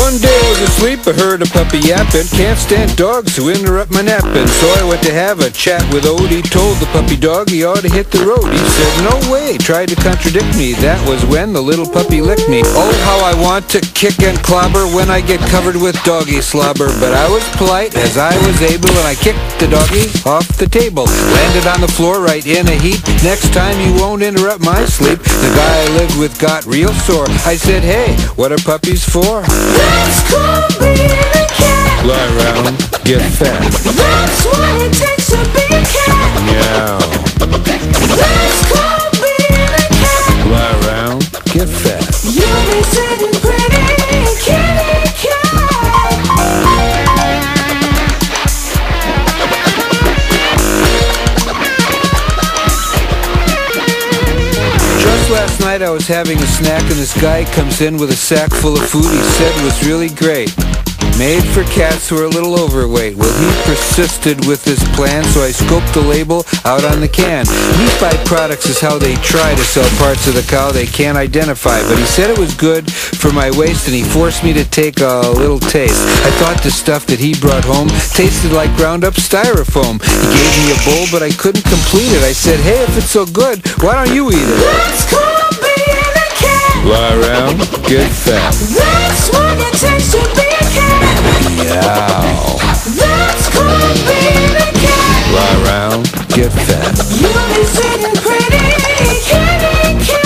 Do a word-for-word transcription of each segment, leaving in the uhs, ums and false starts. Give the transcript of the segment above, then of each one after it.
One day I was asleep, I heard a puppy yapping. Can't stand dogs who interrupt my napping. So I went to have a chat with Odie. Told the puppy dog he ought to hit the road. He said, no way, tried to contradict me. That was when the little puppy licked me. Oh, how I want to kick and clobber when I get covered with doggy slobber. But I was polite as I was able, and I kicked the doggy off the table. Landed on the floor right in a heap. Next time you won't interrupt my sleep. The guy I lived with got real sore. I said, hey, what are puppies for? That's called being a cat. Lie around, get fat. That's what it takes to be a cat. Meow. That's called being a cat. Lie around, get fat. You'll be sitting pretty, kitty cat. Just last night I was having a snack and this guy comes in with a sack full of food he said was really great. Made for cats who are a little overweight. Well, he persisted with his plan, so I scoped the label out on the can. Meat byproducts is how they try to sell parts of the cow they can't identify, but he said it was good for my waist and he forced me to take a little taste. I thought the stuff that he brought home tasted like ground up styrofoam. He gave me a bowl, but I couldn't complete it. I said, hey, if it's so good, why don't you eat it? That's called being a cat. Lie around, get fat. That's what it takes to be a cat. Meow. That's called being a cat. Lie around, get fat. You'll be sitting pretty, kitty cat.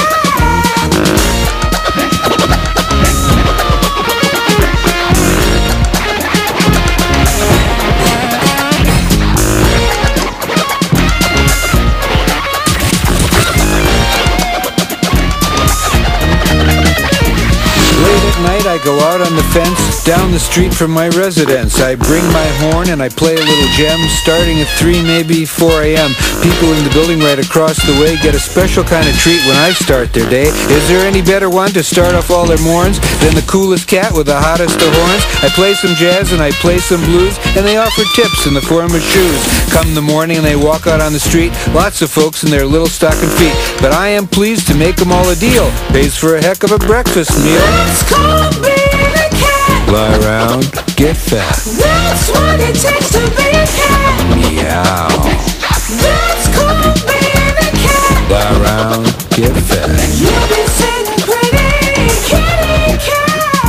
Night I go out on the fence down the street from my residence. I bring my horn and I play a little gem starting at three, maybe four a.m. People in the building right across the way get a special kind of treat when I start their day. Is there any better one to start off all their morns than the coolest cat with the hottest of horns? I play some jazz and I play some blues and they offer tips in the form of shoes. Come the morning and they walk out on the street, lots of folks in their little stocking feet. But I am pleased to make them all a deal. Pays for a heck of a breakfast meal. That's called being a cat. Lie around, get fat. That's what it takes to be a cat. Meow. That's called being a cat. Lie around, get fat. You'll be sitting pretty, kitty cat.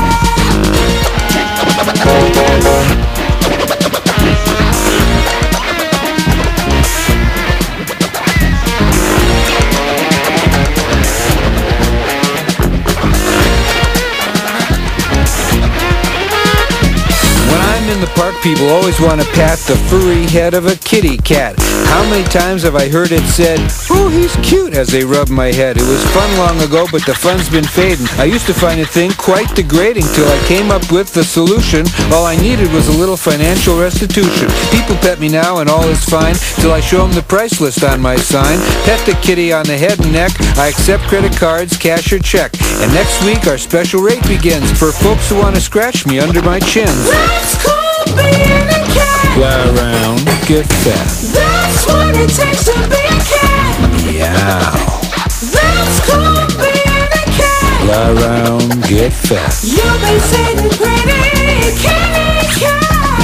In the park, people always want to pat the furry head of a kitty cat. How many times have I heard it said, oh, he's cute, as they rub my head. It was fun long ago, but the fun's been fading. I used to find the thing quite degrading till I came up with the solution. All I needed was a little financial restitution. People pet me now and all is fine till I show them the price list on my sign. Pet the kitty on the head and neck. I accept credit cards, cash or check. And next week our special rate begins for folks who want to scratch me under my chins. That's called being a cat. Fly around, get fat. That's what it takes to be a cat. Meow. That's called being a cat. Fly around, get fat. You'll be sitting pretty, kitty cat.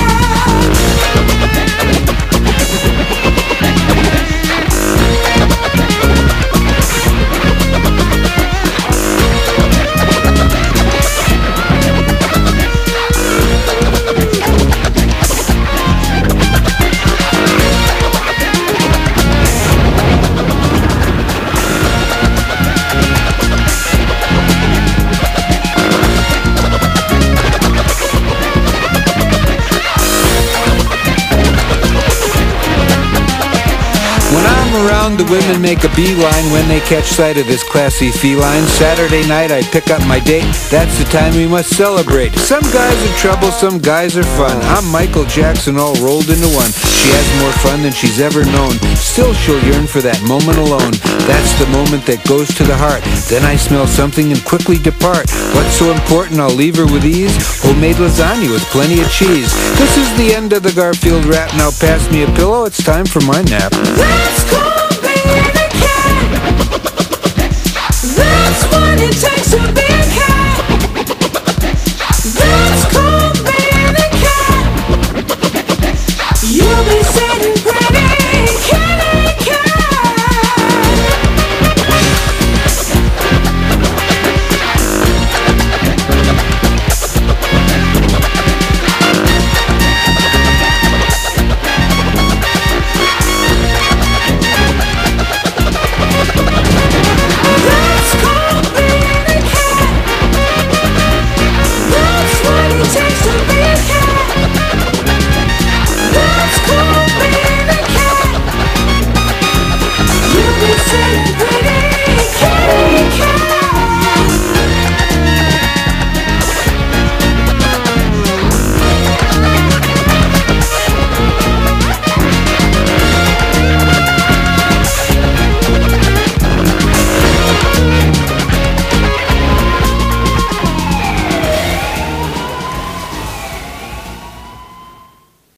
Around, the women make a beeline when they catch sight of this classy feline. Saturday night I pick up my date, that's the time we must celebrate. Some guys are trouble, some guys are fun. I'm Michael Jackson all rolled into one. She has more fun than she's ever known. Still she'll yearn for that moment alone. That's the moment that goes to the heart. Then I smell something and quickly depart. What's so important, I'll leave her with ease. Homemade lasagna with plenty of cheese. This is the end of the Garfield rap. Now pass me a pillow, it's time for my nap. That's called being a cat. That's what it takes to be